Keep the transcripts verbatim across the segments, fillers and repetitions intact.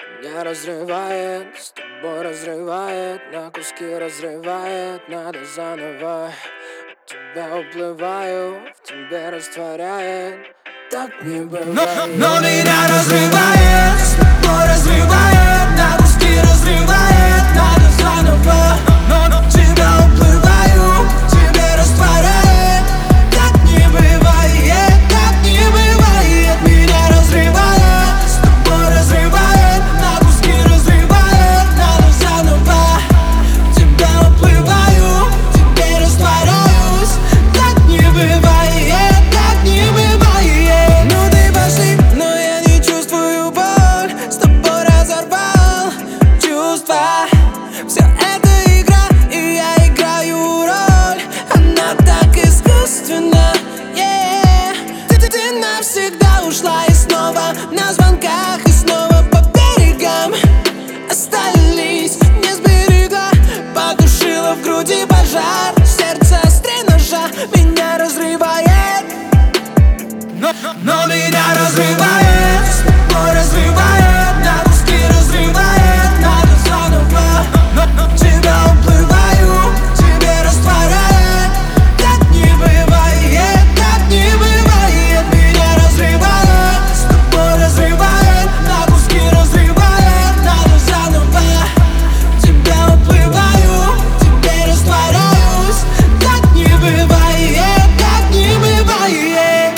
Меня разрывает, с тобой разрывает, на куски разрывает, надо заново. От тебя уплываю, в тебе растворяет, так не бывает. Но, но меня разрывает, с тобой разрывает, на куски разрывает, надо заново. Но, но тебя уплываю, в тебе растворяет, так не бывает, так не бывает. Меня разрывает, с тобой разрывает, на куски разрывает, надо заново. Тебя уплываю, в тебе растворяюсь, так не бывает, так не бывает. Ну ты пошли, но я не чувствую боль, с тобой разорвал чувства. Все это игра, и я играю роль, она так искусственна, yeah. Ты, ты, ты навсегда ушла и снова на звонках, и снова по берегам остались, не сберегла, потушила в груди пожар. Сердце острее ножа меня разрывает, но, но меня разрывает, с тобой разрывает, на куски разрывает, надо заново. Но, но тебя уплываю, тебе растворяет, так не бывает, так не бывает. Меня разрывает, с тобой разрывает, на куски разрывает, надо заново. Тебя уплываю, тебе растворяюсь, так не бывает, так не бывает.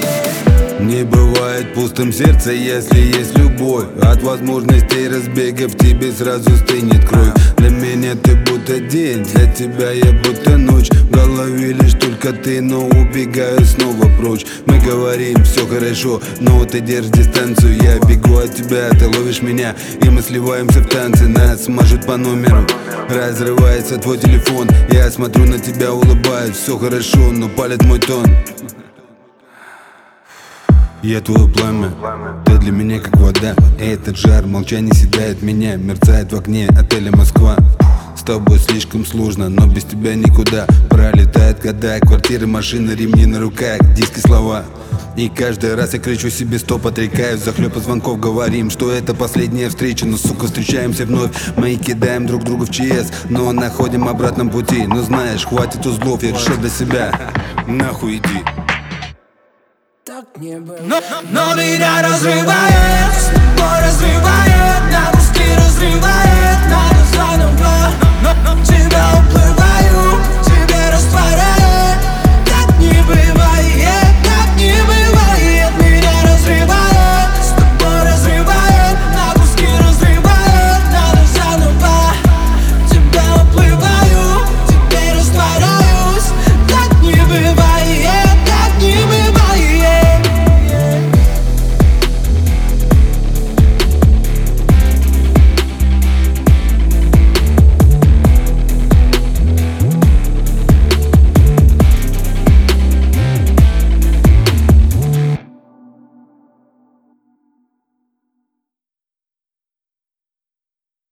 Не бывает пустым сердце, если есть любовь. От возможностей разбегов тебе сразу стынет кровь. Для меня ты будто день, для тебя я будто ночь. В голове лишь только ты, но убегаю снова прочь. Мы говорим, все хорошо, но ты держишь дистанцию. Я бегу от тебя, ты ловишь меня, и мы сливаемся в танце. Нас смажут по номеру, разрывается твой телефон. Я смотрю на тебя, улыбаюсь, все хорошо, но палит мой тон. Я твое пламя, ты для меня как вода. И этот жар, молчание седает меня, мерцает в окне отеля Москва. С тобой слишком сложно, но без тебя никуда. Пролетают года, квартиры, машины, ремни на руках, диски, слова. И каждый раз я кричу себе стоп, отрекаюсь, захлеб звонков говорим, что это последняя встреча. Но, сука, встречаемся вновь, мы кидаем друг друга в ЧС, но находим обратном пути. Но знаешь, хватит узлов, я решил для себя, нахуй иди. Так не бывает. Но, но меня разрывает, с тобой разрывает.